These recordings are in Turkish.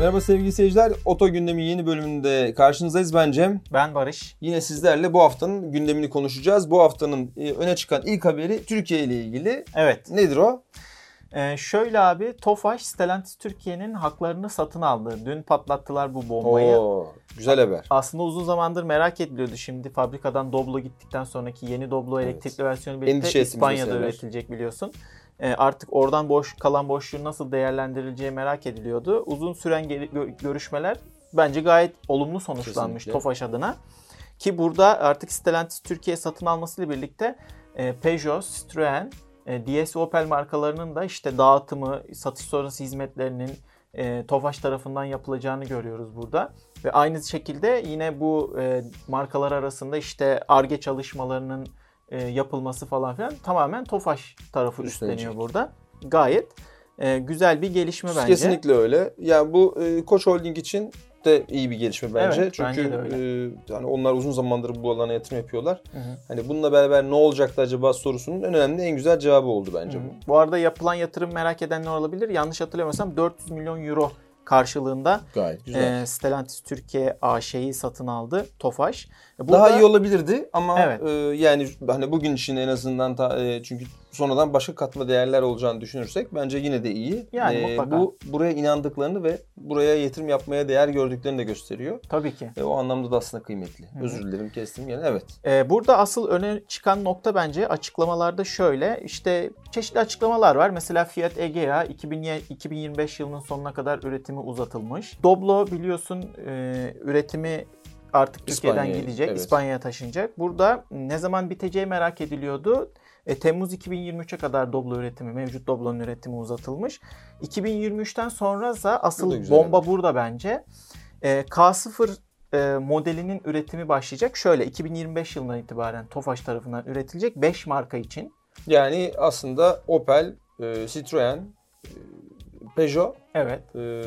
Merhaba sevgili seyirciler. Oto Gündemi yeni bölümünde karşınızdayız. Ben Cem. Ben Barış. Yine sizlerle bu haftanın gündemini konuşacağız. Bu haftanın öne çıkan ilk haberi Türkiye ile ilgili. Evet. Nedir o? Şöyle abi, Tofaş Stellantis Türkiye'nin haklarını satın aldı. Dün patlattılar bu bombayı. Güzel haber. Aslında uzun zamandır merak ediliyordu. Şimdi fabrikadan Doblo gittikten sonraki yeni Doblo elektrikli versiyonu birlikte İspanya'da üretilecek biliyorsun. Artık oradan kalan boşluğun nasıl değerlendirileceği merak ediliyordu. Uzun süren görüşmeler bence gayet olumlu sonuçlanmış. Kesinlikle. Tofaş adına. Ki burada artık Stellantis Türkiye satın almasıyla birlikte Peugeot, Citroen, DS Opel markalarının da işte dağıtımı, satış sonrası hizmetlerinin Tofaş tarafından yapılacağını görüyoruz burada. Ve aynı şekilde yine bu markalar arasında işte Ar-Ge çalışmalarının yapılması falan filan tamamen Tofaş tarafı üstleniyor burada. Gayet güzel bir gelişme bence. Kesinlikle öyle. Yani bu Koç Holding için de iyi bir gelişme bence. Evet, çünkü bence yani onlar uzun zamandır bu alana yatırım yapıyorlar. Hı hı. Hani bununla beraber ne olacaktı acaba sorusunun en önemli, en güzel cevabı oldu bence bu. Bu arada yapılan yatırım merak edenler olabilir. Yanlış hatırlamıyorsam 400 milyon euro karşılığında gayet güzel. Stellantis Türkiye AŞ'yi satın aldı Tofaş. Daha iyi olabilirdi ama evet. Yani hani bugün için en azından çünkü sonradan başka katma değerler olacağını düşünürsek bence yine de iyi. Yani mutlaka. Bu buraya inandıklarını ve buraya yatırım yapmaya değer gördüklerini de gösteriyor. Tabii ki. O anlamda da aslında kıymetli. Hı-hı. Özür dilerim kestim yine. Evet. Burada asıl öne çıkan nokta bence açıklamalarda şöyle. İşte çeşitli açıklamalar var. Mesela Fiat Egea 2025 yılının sonuna kadar üretimi uzatılmış. Doblo biliyorsun üretimi artık Türkiye'den gidecek, evet. İspanya'ya taşınacak. Burada ne zaman biteceği merak ediliyordu. Temmuz 2023'e kadar Doblo üretimi, mevcut Doblo'nun üretimi uzatılmış. 2023'ten sonrasa asıl bomba burada bence. K0 modelinin üretimi başlayacak. Şöyle 2025 yılından itibaren Tofaş tarafından üretilecek 5 marka için. Yani aslında Opel, Citroen, Peugeot, evet.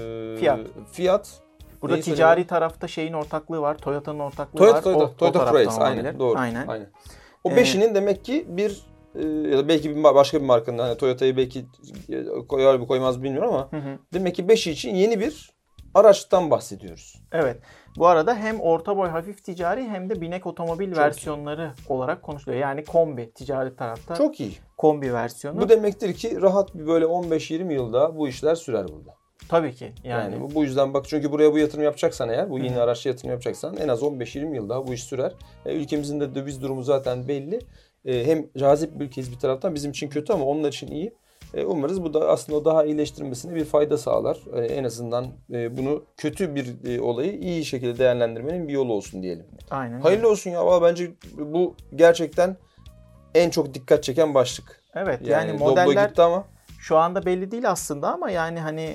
Fiat. Burada neyi ticari söyleyeyim? Tarafta şeyin ortaklığı var. Toyota'nın ortaklığı var. Toyota Prius. Aynen. Doğru. Aynen. O 5'inin demek ki ya da belki başka bir markanın, hani Toyota'yı belki koyar mı koymaz bilmiyorum ama demek ki 5'i için yeni bir araçtan bahsediyoruz. Evet. Bu arada hem orta boy hafif ticari hem de binek otomobil versiyonları olarak konuşuluyor. Yani kombi ticari tarafta. Çok iyi. Kombi versiyonu. Bu demektir ki rahat bir böyle 15-20 yılda bu işler sürer burada. Tabii ki. Yani bu yüzden bak, çünkü buraya bu yatırım yapacaksan eğer, bu yeni araçla yatırım yapacaksan en az 15-20 yıl daha bu iş sürer. Ülkemizin de döviz durumu zaten belli. Hem cazip bir ülkeyiz bir taraftan, bizim için kötü ama onlar için iyi. Umarız bu da aslında o daha iyileştirmesine bir fayda sağlar. En azından bunu, kötü bir olayı iyi şekilde değerlendirmenin bir yolu olsun diyelim. Aynen. Hayırlı olsun ya. Valla bence bu gerçekten en çok dikkat çeken başlık. Evet, yani modeller Doblo gitti ama şu anda belli değil aslında ama yani hani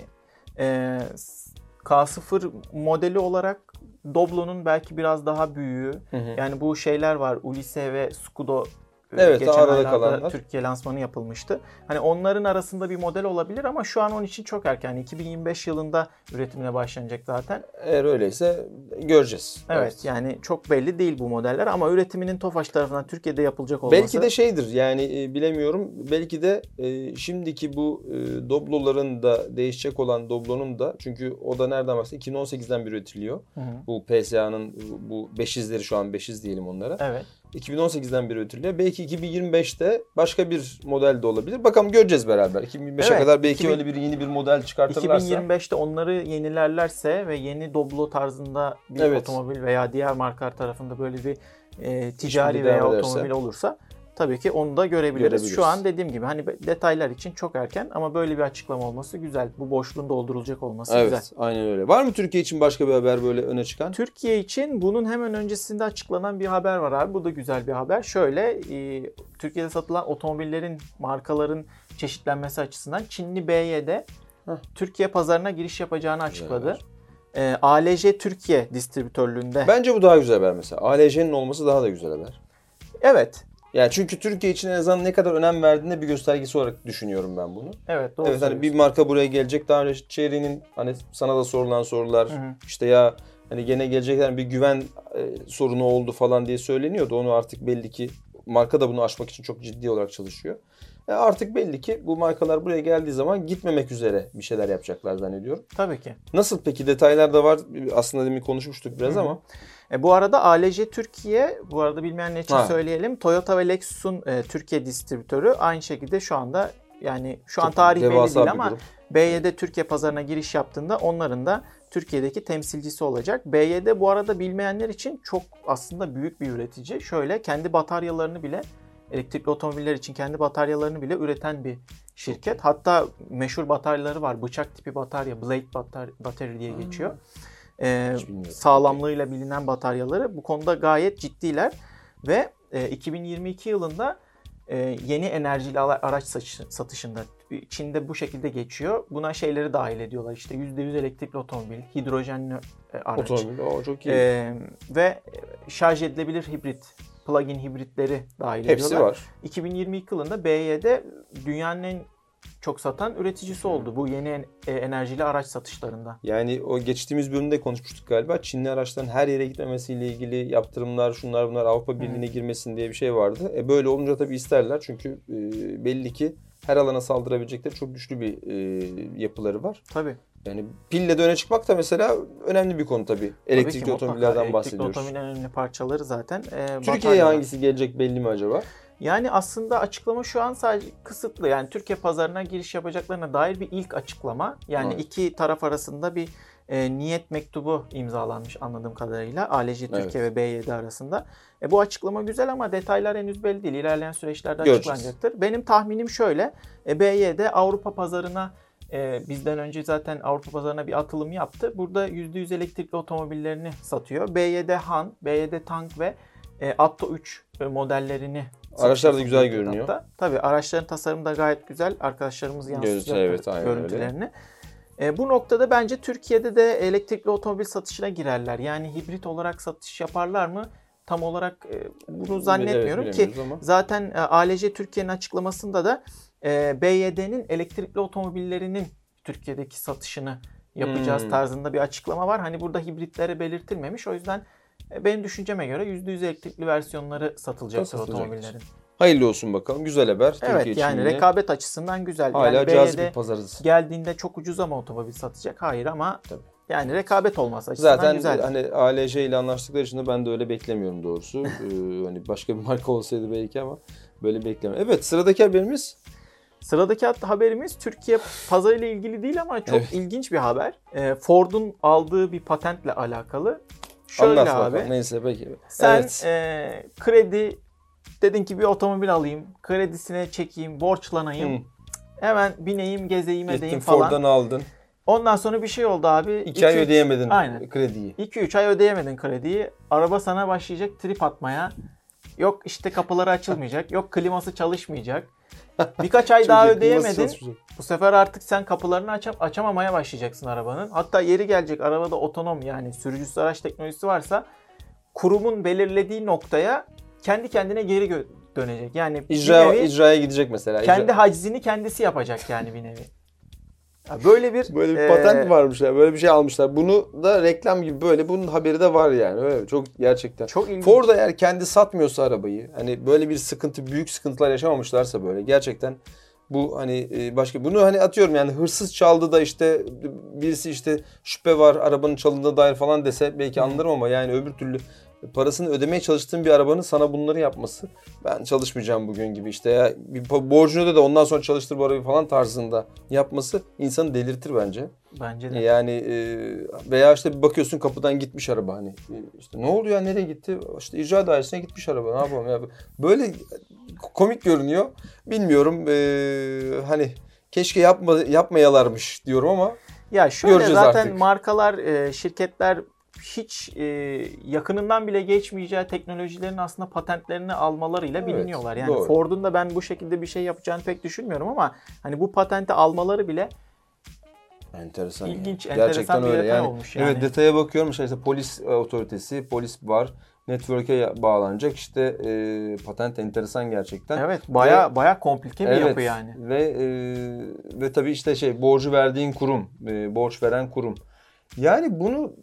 K0 modeli olarak Doblo'nun belki biraz daha büyüğü. Yani bu şeyler var. Ulisse ve Scudo. Evet, geçen aylarda Türkiye lansmanı yapılmıştı. Hani onların arasında bir model olabilir ama şu an onun için çok erken. Yani 2025 yılında üretimine başlanacak zaten. Eğer öyleyse göreceğiz. Evet, yani çok belli değil bu modeller ama üretiminin Tofaş tarafından Türkiye'de yapılacak olması. Belki de şeydir yani, bilemiyorum. Belki de şimdiki bu Doblo'ların da değişecek olan Doblo'nun da, çünkü o da nereden baksa 2018'den beri üretiliyor. Bu PSA'nın bu 500'leri, şu an 500 diyelim onlara. Evet. 2018'den beri üretiliyor. Belki 2025'te başka bir model de olabilir. Bakalım, göreceğiz beraber. 2025'e kadar belki öyle bir yeni bir model çıkartırlarsa. 2025'te onları yenilerlerse ve yeni Doblo tarzında bir otomobil veya diğer markalar tarafında böyle bir ticari veya otomobil olursa tabii ki onu da görebiliriz. Şu an dediğim gibi hani detaylar için çok erken ama böyle bir açıklama olması güzel. Bu boşluğun doldurulacak olması güzel. Evet, aynen öyle. Var mı Türkiye için başka bir haber böyle öne çıkan? Türkiye için bunun hemen öncesinde açıklanan bir haber var abi. Bu da güzel bir haber. Şöyle, Türkiye'de satılan otomobillerin, markaların çeşitlenmesi açısından Çinli BYD Türkiye pazarına giriş yapacağını açıkladı. ALJ Türkiye distribütörlüğünde. Bence bu daha güzel haber mesela. ALJ'nin olması daha da güzel haber. Evet. Yani çünkü Türkiye için en azından ne kadar önem verdiğinde bir göstergesi olarak düşünüyorum ben bunu. Evet, doğru. Evet, hani bir marka buraya gelecek. Daha önce Chery'nin hani sana da sorulan sorular, işte ya hani gene gelecekler, bir güven sorunu oldu falan diye söyleniyordu. Onu artık belli ki marka da bunu aşmak için çok ciddi olarak çalışıyor. Artık belli ki bu markalar buraya geldiği zaman gitmemek üzere bir şeyler yapacaklar zannediyorum. Tabii ki. Nasıl peki, detaylar da var. Aslında demin konuşmuştuk biraz ama. Bu arada ALJ Türkiye, bu arada bilmeyenler için söyleyelim. Toyota ve Lexus'un Türkiye distribütörü, aynı şekilde şu anda, yani şu an tarih belli değil ama BYD Türkiye pazarına giriş yaptığında onların da Türkiye'deki temsilcisi olacak. BYD bu arada bilmeyenler için çok aslında büyük bir üretici. Şöyle, kendi bataryalarını bile, elektrikli otomobiller için kendi bataryalarını bile üreten bir şirket. Hatta meşhur bataryaları var. Bıçak tipi batarya, blade batarya diye geçiyor. Sağlamlığıyla bilinen bataryaları. Bu konuda gayet ciddiler ve 2022 yılında yeni enerjili araç satışında Çin'de bu şekilde geçiyor. Buna şeyleri dahil ediyorlar. İşte %100 elektrikli otomobil, hidrojenli araç. Otomobil, çok iyi. Ve şarj edilebilir hibrit, plug-in hibritleri dahil ediyorlar. Hepsi var. 2022 yılında BYD dünyanın en çok satan üreticisi oldu bu yeni enerjili araç satışlarında. Yani o geçtiğimiz bölümde konuşmuştuk galiba. Çinli araçların her yere gitmemesiyle ilgili yaptırımlar, şunlar bunlar, Avrupa Birliği'ne girmesin diye bir şey vardı. Böyle olunca tabii isterler. Çünkü belli ki her alana saldırabilecekleri çok güçlü bir yapıları var. Tabii. Yani pille de öne çıkmak da mesela önemli bir konu tabii. Elektrikli otomobillerden bahsediyoruz. Elektrikli otomobillerin önemli parçaları zaten. Türkiye'ye hangisi gelecek belli mi acaba? Yani aslında açıklama şu an sadece kısıtlı. Yani Türkiye pazarına giriş yapacaklarına dair bir ilk açıklama. Yani iki taraf arasında bir niyet mektubu imzalanmış anladığım kadarıyla. ALJ Türkiye ve BYD arasında. Bu açıklama güzel ama detaylar henüz belli değil. İlerleyen süreçlerde açıklanacaktır. Benim tahminim şöyle. BYD Avrupa pazarına bizden önce zaten Avrupa pazarına bir atılım yaptı. Burada %100 elektrikli otomobillerini satıyor. BYD Han, BYD Tank ve Atto 3 modellerini. Araçlar da güzel görünüyor. Tabii araçların tasarımı da gayet güzel. Arkadaşlarımız yansıtacak görüntülerini. Bu noktada bence Türkiye'de de elektrikli otomobil satışına girerler. Yani hibrit olarak satış yaparlar mı? Tam olarak bunu zannetmiyorum ki. Ama. Zaten ALJ Türkiye'nin açıklamasında da BYD'nin elektrikli otomobillerinin Türkiye'deki satışını yapacağız tarzında bir açıklama var. Hani burada hibritlere belirtilmemiş. O yüzden benim düşünceme göre %100 elektrikli versiyonları satılacaktır otomobillerin. Hayırlı olsun bakalım. Güzel haber. Evet, Türkiye yani için rekabet açısından güzel. Hala yani cazip bir pazarız. Geldiğinde çok ucuz ama otomobil satacak. Hayır ama yani rekabet olması açısından zaten güzel. Zaten hani ALJ ile anlaştıkları için de ben de öyle beklemiyorum doğrusu. Hani başka bir marka olsaydı belki ama böyle beklemiyorum. Evet, sıradaki haberimiz. Sıradaki haberimiz Türkiye pazarıyla ilgili değil ama çok ilginç bir haber. Ford'un aldığı bir patentle alakalı. Şöyle anlat abi. Bakalım. Neyse peki. Sen kredi dedin ki bir otomobil alayım, kredisine çekeyim, borçlanayım. Hemen bineyim, gezeyim, edeyim falan. Ford'dan aldın. Ondan sonra bir şey oldu abi. 2 ay ödeyemedin krediyi. 2-3 ay ödeyemedin krediyi. Araba sana başlayacak trip atmaya. Yok işte kapıları açılmayacak. Yok kliması çalışmayacak. Birkaç ay daha ödeyemedin. Bu sefer artık sen kapılarını açamamaya başlayacaksın arabanın. Hatta yeri gelecek arabada otonom, yani sürücüsüz araç teknolojisi varsa kurumun belirlediği noktaya kendi kendine geri dönecek. Yani icraya gidecek mesela. Kendi hacizini kendisi yapacak yani bir nevi. Ya böyle bir patent varmış ya. Böyle bir şey almışlar. Bunu da reklam gibi böyle bunun haberi de var yani. Öyle çok gerçekten. Çok ilginç. Ford eğer kendi satmıyorsa arabayı, hani böyle bir sıkıntı, büyük sıkıntılar yaşamamışlarsa böyle gerçekten bu hani başka bunu hani atıyorum yani hırsız çaldı da işte birisi işte şüphe var arabanın çalındığına dair falan dese belki anlarım ama yani öbür türlü parasını ödemeye çalıştığın bir arabanın sana bunları yapması, ben çalışmayacağım bugün gibi işte ya bir borcunu öde de ondan sonra çalıştır bu arabayı falan tarzında yapması insanı delirtir bence. Bence de. Yani veya işte bir bakıyorsun kapıdan gitmiş araba, hani işte ne oluyor ya, nereye gitti? İşte icra dairesine gitmiş araba, ne yapalım ya, böyle komik görünüyor. Bilmiyorum hani keşke yapmayalarmış diyorum ama ya şöyle zaten artık. Markalar, şirketler hiç yakınından bile geçmeyeceği teknolojilerin aslında patentlerini almalarıyla biliniyorlar. Yani doğru. Ford'un da ben bu şekilde bir şey yapacağını pek düşünmüyorum ama hani bu patenti almaları bile enteresan. İlginç, yani. Gerçekten öyle yani. Olmuş yani. Evet, detaya bakıyorum işte polis otoritesi, polis var. Network'e bağlanacak işte patent enteresan gerçekten. Evet, baya komplike bir yapı yani. Ve tabii işte borcu verdiğin kurum, borç veren kurum. Yani bunu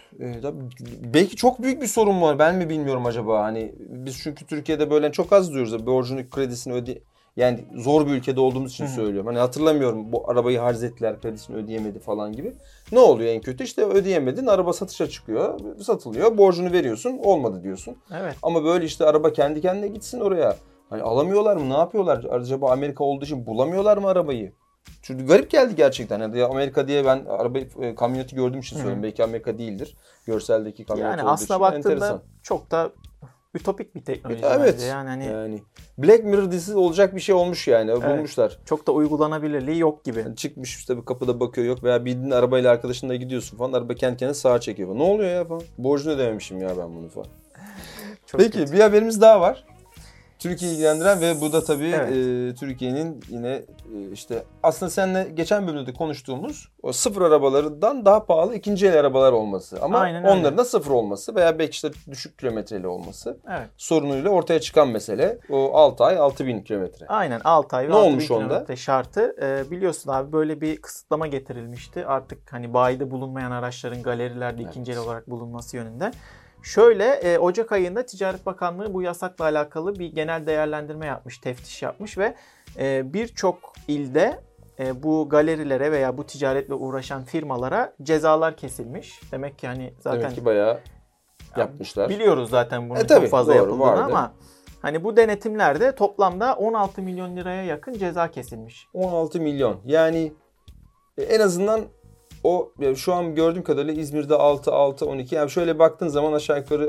belki çok büyük bir sorun var. Ben mi bilmiyorum acaba? Hani biz çünkü Türkiye'de böyle çok az duyuyoruz. Borcunu, kredisini Yani zor bir ülkede olduğumuz için söylüyorum. Hani hatırlamıyorum bu arabayı harz ettiler, kredisini ödeyemedi falan gibi. Ne oluyor en kötü? İşte ödeyemedin, araba satışa çıkıyor, satılıyor, borcunu veriyorsun, olmadı diyorsun. Evet. Ama böyle işte araba kendi kendine gitsin oraya. Hani alamıyorlar mı? Ne yapıyorlar? Acaba Amerika olduğu için bulamıyorlar mı arabayı? Çünkü garip geldi gerçekten. Yani Amerika diye ben arabayı, kamyoneti gördüğüm için söylüyorum. Belki Amerika değildir. Görseldeki kamyonet yani olduğu aslına için baktığında enteresan. çok da ütopik bir teknoloji Evet. bence. Yani Black Mirror dizisi olacak bir şey olmuş yani. Evet. Bulmuşlar. Çok da uygulanabilirliği yok gibi. Yani çıkmış işte bir kapıda bakıyor yok veya bildiğin arabayla arkadaşınla gidiyorsun falan. Araba kendi kendine sağa çekiyor falan. Ne oluyor ya falan. Borcunu ödememişim ya ben bunu falan. Peki kötü. Bir haberimiz daha var. Türkiye'yi ilgilendiren ve bu da tabii Türkiye'nin yine işte aslında seninle geçen bölümde de konuştuğumuz o sıfır arabalarından daha pahalı ikinci el arabalar olması. Ama onların da sıfır olması veya belki işte düşük kilometreli olması sorunuyla ortaya çıkan mesele. O 6 ay 6.000 kilometre. Aynen 6 ay ve 6.000 kilometre şartı. Biliyorsun abi böyle bir kısıtlama getirilmişti. Artık hani bayide bulunmayan araçların galerilerde ikinci el olarak bulunması yönünde. Şöyle Ocak ayında Ticaret Bakanlığı bu yasakla alakalı bir genel değerlendirme yapmış, teftiş yapmış ve birçok ilde bu galerilere veya bu ticaretle uğraşan firmalara cezalar kesilmiş. Demek ki hani zaten demek ki bayağı yapmışlar. Biliyoruz zaten bunun çok fazla yapıldığını ama hani bu denetimlerde toplamda 16 milyon liraya yakın ceza kesilmiş. 16 milyon. Yani en azından o şu an gördüğüm kadarıyla İzmir'de 6-12 yani şöyle baktığın zaman aşağı yukarı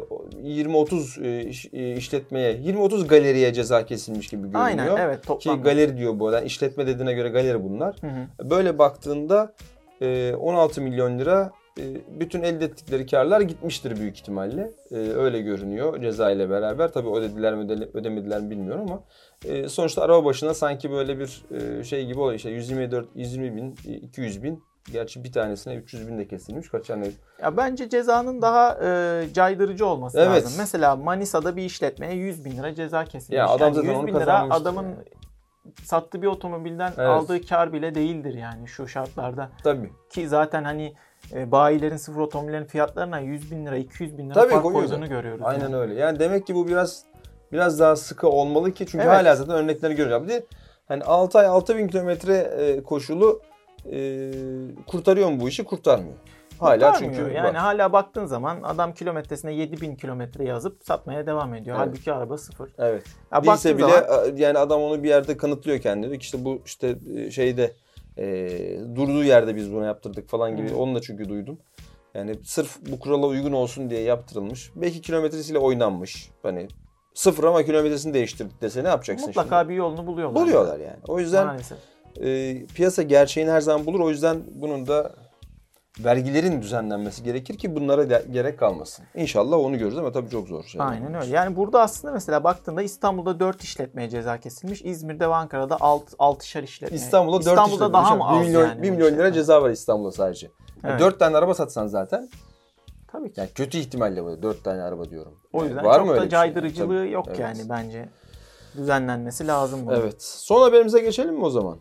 20-30 işletmeye 20-30 galeriye ceza kesilmiş gibi görünüyor. Aynen evet toplamda. Ki galeri diyor bu arada. İşletme dediğine göre galeri bunlar. Böyle baktığında 16 milyon lira bütün elde ettikleri karlar gitmiştir büyük ihtimalle. Öyle görünüyor ceza ile beraber. Tabii ödediler mi ödemediler mi bilmiyorum ama sonuçta araba başına sanki böyle bir şey gibi oluyor. İşte 120 bin, 200 bin. Gerçi bir tanesine 300 bin de kesilmiş. Kaç tane? Ya bence cezanın daha caydırıcı olması lazım. Mesela Manisa'da bir işletmeye 100 bin lira ceza kesilmiş. Ya adam yani 100 bin lira adamın sattığı bir otomobilden aldığı kar bile değildir yani şu şartlarda. Tabii. Ki zaten hani bayilerin sıfır otomobillerin fiyatlarına 100 bin lira 200 bin lira fark koyduğunu görüyoruz. Aynen yani. Öyle. Yani demek ki bu biraz daha sıkı olmalı ki çünkü hala zaten örneklerini görüyoruz. Bir de hani 6 ay 6.000 kilometre koşulu kurtarıyor mu bu işi? Kurtarmıyor. Hala çünkü yani hala baktığın zaman adam kilometresine 7.000 kilometre yazıp satmaya devam ediyor. Halbuki araba sıfır. Evet. Değilse bile yani adam onu bir yerde kanıtlıyor kendini. Diyor ki işte bu işte şeyde durduğu yerde biz bunu yaptırdık falan gibi. Onu da çünkü duydum. Yani sırf bu kurala uygun olsun diye yaptırılmış. Belki kilometresiyle oynanmış. Hani sıfır ama kilometresini değiştirdik dese ne yapacaksın mutlaka şimdi? bir yolunu buluyorlar. Buluyorlar yani. O yüzden maalesef. Piyasa gerçeğini her zaman bulur. O yüzden bunun da vergilerin düzenlenmesi gerekir ki bunlara gerek kalmasın. İnşallah onu görürüz ama tabii çok zor. Aynen öyle. Yani burada aslında mesela baktığında İstanbul'da 4 işletmeye ceza kesilmiş. İzmir'de ve Ankara'da 6'şer işletmeye. İstanbul'da 4 işletmeye. Daha mı az 1 milyon lira ceza var İstanbul'da sadece. Evet. 4 tane araba satsan zaten. Tabii ki. Yani kötü ihtimalle böyle 4 tane araba diyorum. O yüzden var çok mı da caydırıcılığı şey? yok yani bence. Düzenlenmesi lazım bunun. Evet. Son haberimize geçelim mi o zaman?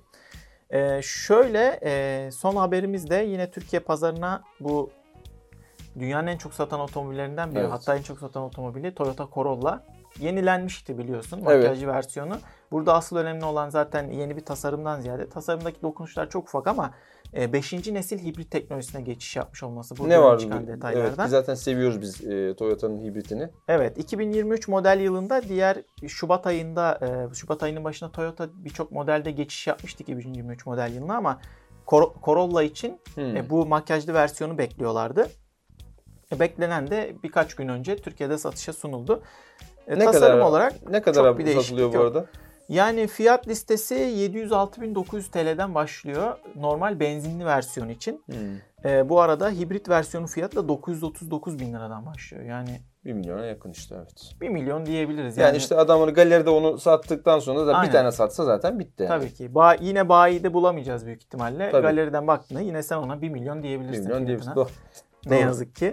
Son haberimiz de yine Türkiye pazarına bu dünyanın en çok satan otomobillerinden biri. Hatta en çok satan otomobili Toyota Corolla yenilenmişti biliyorsun. Makyajlı versiyonu. Burada asıl önemli olan zaten yeni bir tasarımdan ziyade tasarımdaki dokunuşlar çok ufak ama 5. nesil hibrit teknolojisine geçiş yapmış olması burada çıkan detaylardan. Evet, zaten seviyoruz biz Toyota'nın hibritini. Evet, 2023 model yılında Şubat ayının başında Toyota birçok modelde geçiş yapmıştı 2023 model yılına ama Corolla için bu makyajlı versiyonu bekliyorlardı. Beklenen de birkaç gün önce Türkiye'de satışa sunuldu. Tasarım olarak ne kadar satılıyor bu arada? Yani fiyat listesi 706.900 TL'den başlıyor normal benzinli versiyon için. Bu arada hibrit versiyonu fiyatı da 939.000 liradan başlıyor. Yani 1 milyona yakın işte evet. 1 milyon diyebiliriz. Yani işte adam onu galeride onu sattıktan sonra da bir tane satsa zaten bitti. Yani. Tabii ki. Yine bayide bulamayacağız büyük ihtimalle. Tabii. Galeriden baktığında yine sen ona 1 milyon diyebilirsin. 1 milyon diyebilirsin. Ne yazık ki.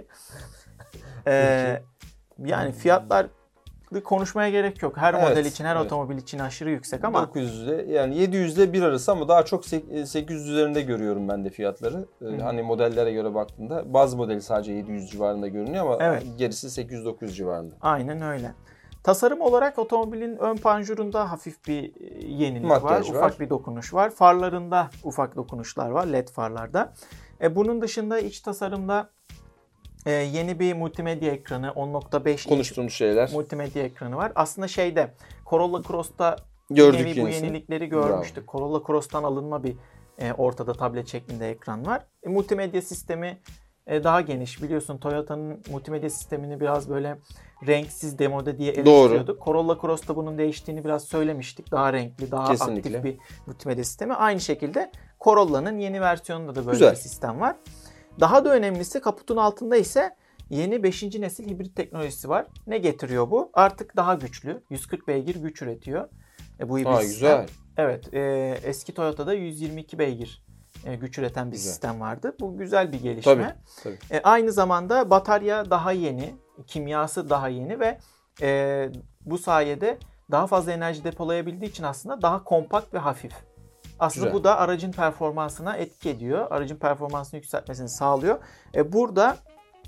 Yani fiyatlar konuşmaya gerek yok. Her model için, her otomobil için aşırı yüksek ama 900'de yani 700'de bir arası ama daha çok 800 üzerinde görüyorum ben de fiyatları. Hani modellere göre baktığında bazı modeli sadece 700 civarında görünüyor ama gerisi 800-900 civarında. Aynen öyle. Tasarım olarak otomobilin ön panjurunda hafif bir yenilik var. Ufak bir dokunuş var. Farlarında ufak dokunuşlar var. LED farlarda. Bunun dışında iç tasarımda yeni bir multimedya ekranı, 10.5 konuştuğumuz şeyler. Multimedya ekranı var. Aslında Corolla Cross'ta bu yenilikleri görmüştük. Bravo. Corolla Cross'tan alınma bir ortada tablet şeklinde ekran var. Multimedya sistemi daha geniş. Biliyorsun Toyota'nın multimedya sistemini biraz böyle renksiz demode diye eleştiriyorduk. Corolla Cross'ta bunun değiştiğini biraz söylemiştik. Daha renkli, daha aktif bir multimedya sistemi. Aynı şekilde Corolla'nın yeni versiyonunda da böyle bir sistem var. Daha da önemlisi kaputun altında ise yeni 5. nesil hibrit teknolojisi var. Ne getiriyor bu? Artık daha güçlü. 140 beygir güç üretiyor. Bu hibrit sistem. Güzel. Evet. Eski Toyota'da 122 beygir güç üreten bir sistem vardı. Bu güzel bir gelişme. Tabii. Aynı zamanda batarya daha yeni. Kimyası daha yeni ve bu sayede daha fazla enerji depolayabildiği için aslında daha kompakt ve hafif. Aslında bu da aracın performansına etki ediyor. Aracın performansını yükseltmesini sağlıyor. Burada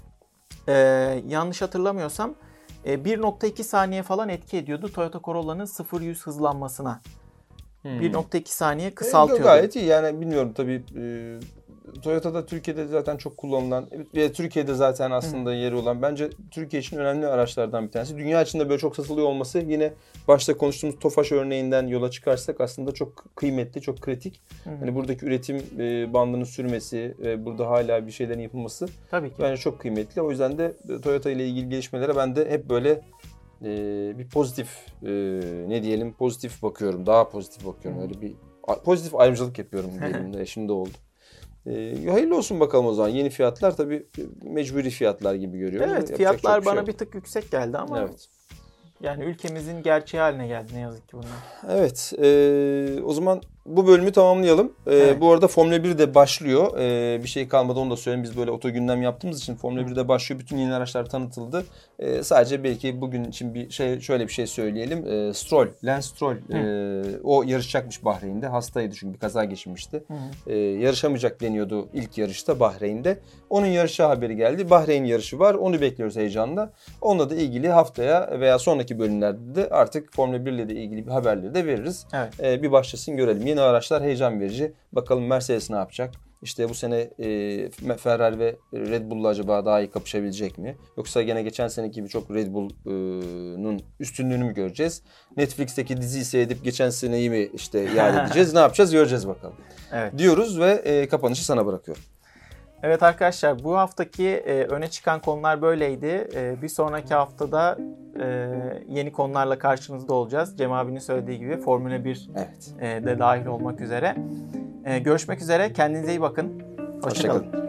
yanlış hatırlamıyorsam 1.2 saniye falan etki ediyordu Toyota Corolla'nın 0-100 hızlanmasına. 1.2 saniye kısaltıyordu. Gayet iyi yani bilmiyorum tabii. Toyota'da Türkiye'de zaten çok kullanılan ve Türkiye'de zaten aslında yeri olan bence Türkiye için önemli araçlardan bir tanesi. Dünya içinde böyle çok satılıyor olması yine başta konuştuğumuz Tofaş örneğinden yola çıkarsak aslında çok kıymetli, çok kritik. Hani buradaki üretim bandının sürmesi, burada hala bir şeylerin yapılması tabii ki bence çok kıymetli. O yüzden de Toyota ile ilgili gelişmelere ben de hep böyle bir pozitif pozitif bakıyorum. Daha pozitif bakıyorum. Öyle bir pozitif ayrımcılık yapıyorum diyelim de şimdi oldu. Hayırlı olsun bakalım o zaman. Yeni fiyatlar tabii mecburi fiyatlar gibi görüyoruz. Evet, fiyatlar bana bir tık yüksek geldi ama yani ülkemizin gerçeği haline geldi ne yazık ki bunlar. Evet. O zaman bu bölümü tamamlayalım. Bu arada Formula 1 de başlıyor. Bir şey kalmadı onu da söyleyeyim. Biz böyle oto gündem yaptığımız için Formula 1'de başlıyor. Bütün yeni araçlar tanıtıldı. Sadece belki bugün için şöyle bir şey söyleyelim. Lance Stroll o yarışacakmış Bahreyn'de. Hastaydı çünkü bir kaza geçirmişti. Yarışamayacak deniyordu ilk yarışta Bahreyn'de. Onun yarışı haberi geldi. Bahreyn yarışı var. Onu bekliyoruz heyecanla. Onunla da ilgili haftaya veya sonraki bölümlerde de artık Formula 1 ile de ilgili bir haberleri de veririz. Evet. Bir başlasın görelim. Yeni araçlar heyecan verici. Bakalım Mercedes ne yapacak? İşte bu sene Ferrari ve Red Bull'la acaba daha iyi kapışabilecek mi? Yoksa gene geçen seneki gibi çok Red Bull'un üstünlüğünü mü göreceğiz? Netflix'teki diziyi seyredip geçen seneyi mi yad edeceğiz? Ne yapacağız? Göreceğiz bakalım. Evet. Diyoruz ve kapanışı sana bırakıyorum. Evet arkadaşlar bu haftaki öne çıkan konular böyleydi. Bir sonraki haftada yeni konularla karşınızda olacağız. Cem abinin söylediği gibi Formula 1 de dahil olmak üzere. Görüşmek üzere. Kendinize iyi bakın. Hoşça kalın.